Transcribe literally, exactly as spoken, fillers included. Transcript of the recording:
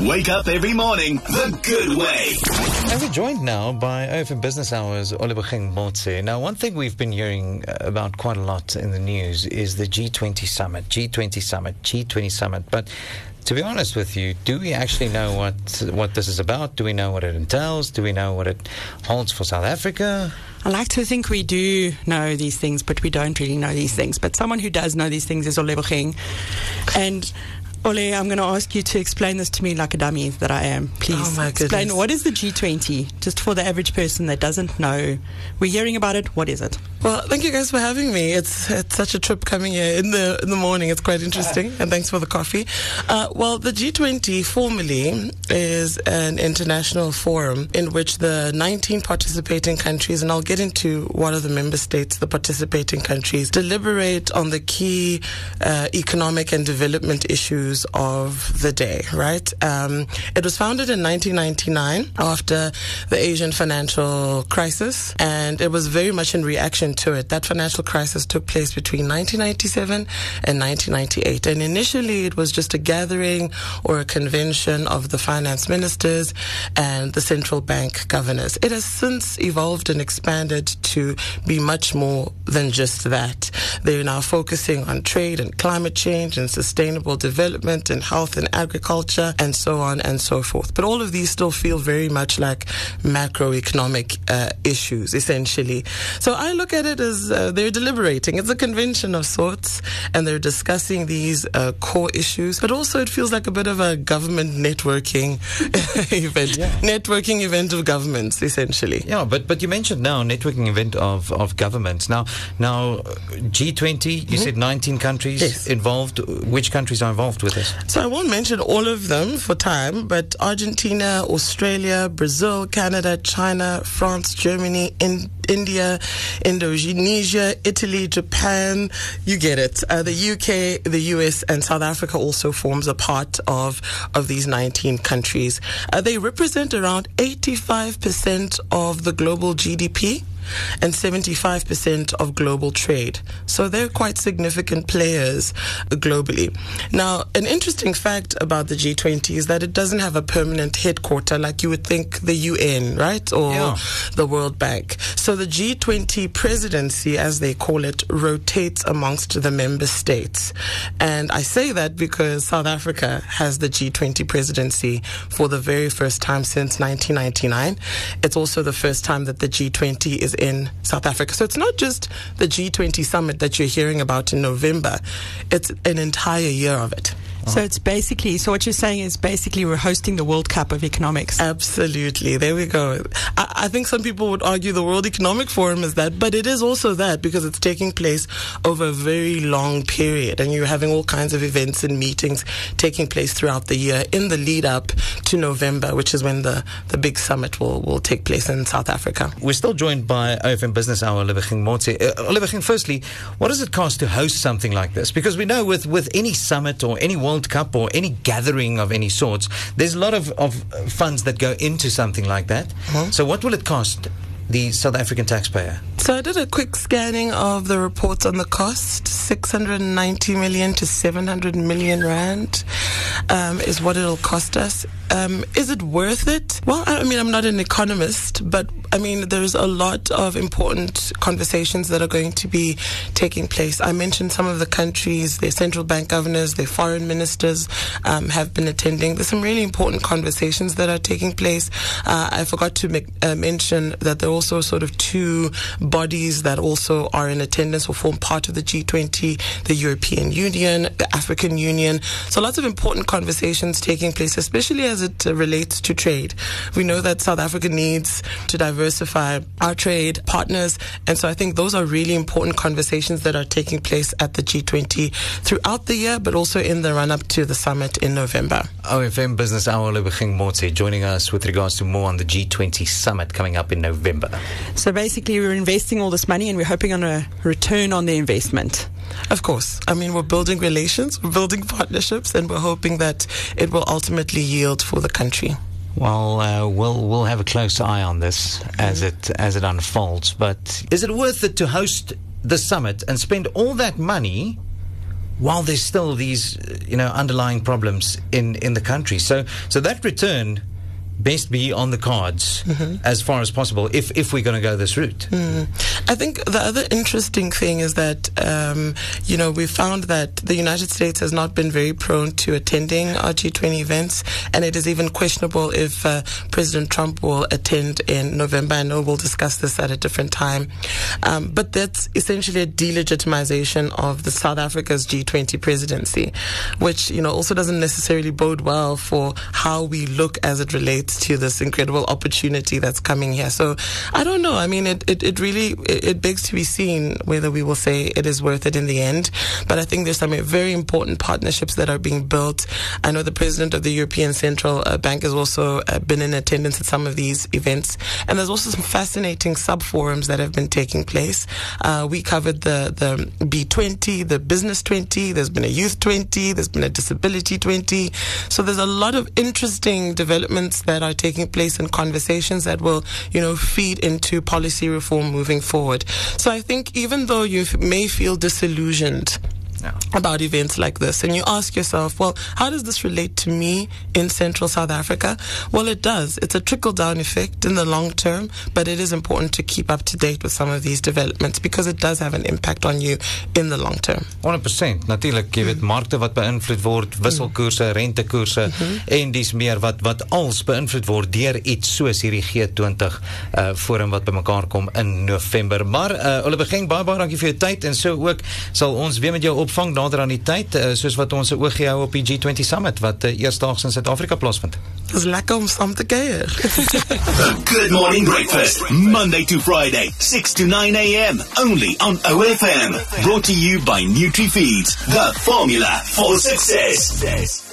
Wake up every morning the good way. And we're joined now by O F M Business Hours, Olebogeng Motse. Now, one thing we've been hearing about quite a lot in the news is the G twenty summit, G twenty summit, G twenty summit. But to be honest with you, do we actually know what what this is about? Do we know what it entails? Do we know what it holds for South Africa? I like to think we do know these things, but we don't really know these things. But someone who does know these things is Olebogeng. And Ole, I'm going to ask you to explain this to me like a dummy that I am. Please oh my explain, goodness. What is the G twenty? Just for the average person that doesn't know. We're hearing about it. What is it? Well, thank you guys for having me. It's it's such a trip coming here in the in the morning. It's quite interesting, and thanks for the coffee. Uh, well, the G twenty formally is an international forum in which the nineteen participating countries, and I'll get into what are the member states, the participating countries, deliberate on the key uh, economic and development issues of the day, right? Um, it was founded in nineteen ninety-nine after the Asian financial crisis, and it was very much in reaction to it. That financial crisis took place between nineteen ninety-seven and nineteen ninety-eight, and initially it was just a gathering or a convention of the finance ministers and the central bank governors. It has since evolved and expanded to be much more than just that. They're now focusing on trade and climate change and sustainable development and health and agriculture and so on and so forth. But all of these still feel very much like macroeconomic uh, issues, essentially. So I look at it as uh, they're deliberating. It's a convention of sorts, and they're discussing these uh, core issues. But also it feels like a bit of a government networking event. Yeah. Networking event of governments, essentially. Yeah, but but you mentioned now networking event of, of governments. Now, now G twenty, you mm-hmm. said nineteen countries yes. involved. Which countries are involved with this? So I won't mention all of them for time, but Argentina, Australia, Brazil, Canada, China, France, Germany, in, India, Indonesia, Italy, Japan, you get it. Uh, the U K, the U S, and South Africa also forms a part of, of these nineteen countries. Uh, they represent around eighty-five percent of the global G D P and seventy-five percent of global trade. So they're quite significant players globally. Now, an interesting fact about the G twenty is that it doesn't have a permanent headquarter like you would think the U N, right? Or yeah. the World Bank. So the G twenty presidency, as they call it, rotates amongst the member states. And I say that because South Africa has the G twenty presidency for the very first time since nineteen ninety-nine. It's also the first time that the G twenty is in South Africa. So it's not just the G twenty summit that you're hearing about in November. It's an entire year of it. So it's basically, so what you're saying is basically we're hosting the World Cup of economics. Absolutely. There we go. I, I think some people would argue the World Economic Forum is that, but it is also that because it's taking place over a very long period, and you're having all kinds of events and meetings taking place throughout the year in the lead up to November, which is when the, the big summit will, will take place in South Africa. We're still joined by O F M Business Hour, Olebogeng Motse. Uh, Olebogeng, firstly, what does it cost to host something like this? Because we know with, with any summit or any World Cup or any gathering of any sorts, there's a lot of, of funds that go into something like that. Uh-huh. So what will it cost the South African taxpayer? So I did a quick scanning of the reports on the cost. six hundred ninety million to seven hundred million rand um, is what it'll cost us. Um, is it worth it? Well, I mean, I'm not an economist, but I mean, there's a lot of important conversations that are going to be taking place. I mentioned some of the countries, their central bank governors, their foreign ministers um, have been attending. There's some really important conversations that are taking place. Uh, I forgot to make, uh, mention that there are also sort of two bodies that also are in attendance or form part of the G twenty, the European Union, the African Union. So lots of important conversations taking place, especially as it uh, relates to trade. We know that South Africa needs to diversify our trade partners, and so I think those are really important conversations that are taking place at the G twenty throughout the year, but also in the run-up to the summit in November. O F M Business Hour, Olebogeng Motse, joining us with regards to more on the G twenty summit coming up in November. So basically we're investing all this money and we're hoping on a return on the investment. Of course. I mean, we're building relations, we're building partnerships, and we're hoping that it will ultimately yield for the country. Well, uh, we'll we'll have a close eye on this as it as it unfolds. But is it worth it to host the summit and spend all that money while there's still these, you know, underlying problems in, in the country. So, so that return best be on the cards mm-hmm. as far as possible if, if we're going to go this route. Mm. I think the other interesting thing is that, um, you know, we found that the United States has not been very prone to attending our G twenty events, and it is even questionable if uh, President Trump will attend in November. I know we'll discuss this at a different time. Um, but that's essentially a delegitimization of the South Africa's G twenty presidency, which, you know, also doesn't necessarily bode well for how we look as it relates to this incredible opportunity that's coming here. So I don't know. I mean, it, it, it really, it, it begs to be seen whether we will say it is worth it in the end. But I think there's some very important partnerships that are being built. I know the president of the European Central Bank has also uh, been in attendance at some of these events. And there's also some fascinating sub-forums that have been taking place. Uh, we covered the, the B twenty, the Business twenty, there's been a Youth twenty, there's been a Disability twenty. So there's a lot of interesting developments that are taking place in conversations that will, you know, feed into policy reform moving forward. So I think even though you may feel disillusioned yeah. about events like this, and you ask yourself, well, how does this relate to me in Central South Africa? Well, it does. It's a trickle-down effect in the long term, but it is important to keep up to date with some of these developments because it does have an impact on you in the long term. honderd persent. Natuurlik, jy weet, markte wat beïnvloed word, wisselkoerse, rentekoerse mm-hmm. en dis meer wat wat als beïnvloed word deur iets soos hierdie G twenty uh, forum wat bymekaar kom in November. Maar uh, Oliver Geng, baie baie dankie vir jou tyd, en so ook sal ons weer met jou opvang nader aan die tyd, uh, soos wat ons 'n oogie hou op die G twenty Summit wat uh, eersdaags in Suid-Afrika plaasvind. Dis lekker om saam te kuier. The Good Morning Breakfast, Monday to Friday, six to nine a.m. only on O F M. Brought to you by NutriFeeds, the formula for success.